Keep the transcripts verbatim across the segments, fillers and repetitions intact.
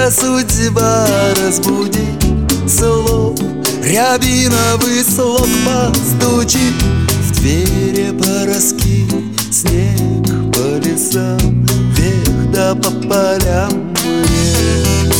Проруха судьба разбуди, слов рябиновый слог постучи. В двери пороски, снег по лесам, вверх да по полям мне.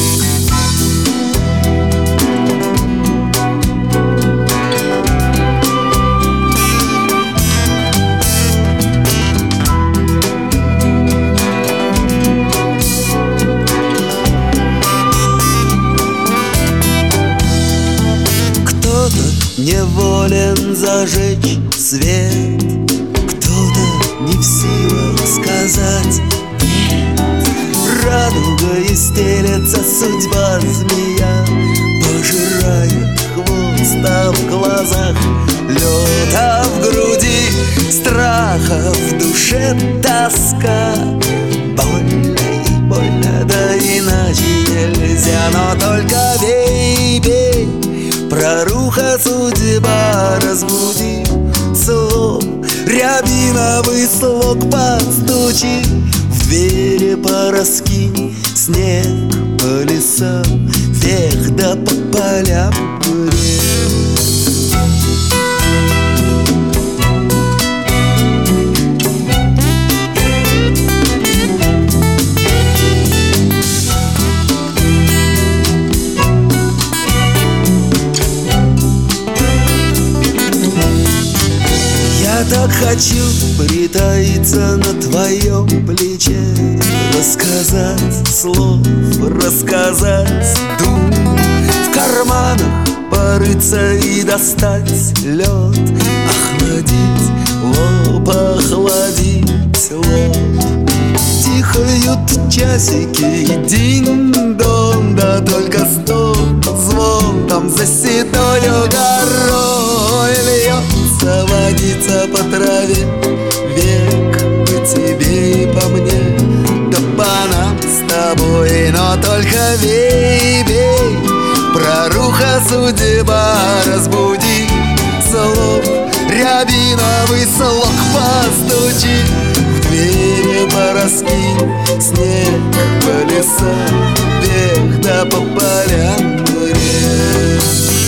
Неволен зажечь свет, кто-то не в силах сказать нет. Радугой стелется судьба змея, пожирает хвост, а в глазах лед, а в груди страха, в душе тоска. Больно и больно, да иначе нельзя, но только бей, бей. Проруха судьба разбуди, слов рябиновый слог постучи. В двери пораскинь, снег по лесам, вверх да по полям мне. Я так хочу притаиться на твоем плече, рассказать слов, рассказать дум, в карманах порыться и достать лед, охладить лоб, охладить лоб. Тихают часики, динь-дон, да только стон, звон там за седою горой льется водица по траве. Век по тебе и по мне, да по нам с тобой, но только бей, бей. Проруха судьба разбуди, слов рябиновый слог постучи. В двери пороски, снег по лесам, вверх да по полям мне.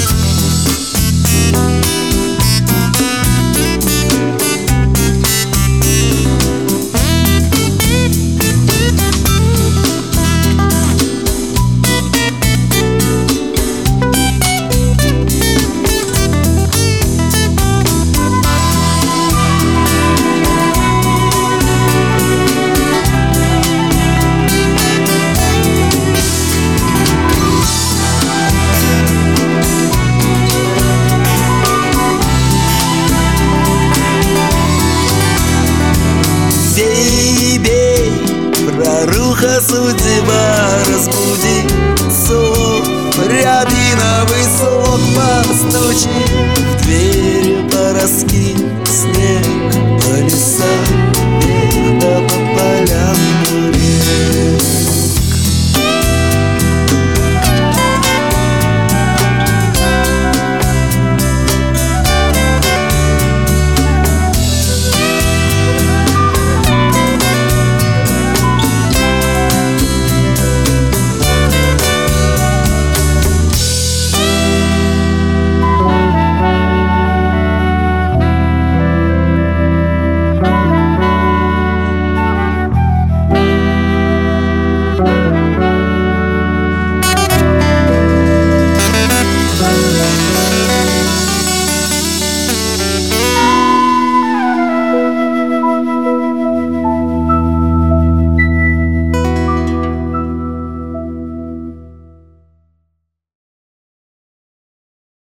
Проруха судьба разбуди, слов рябиновый слог постучи.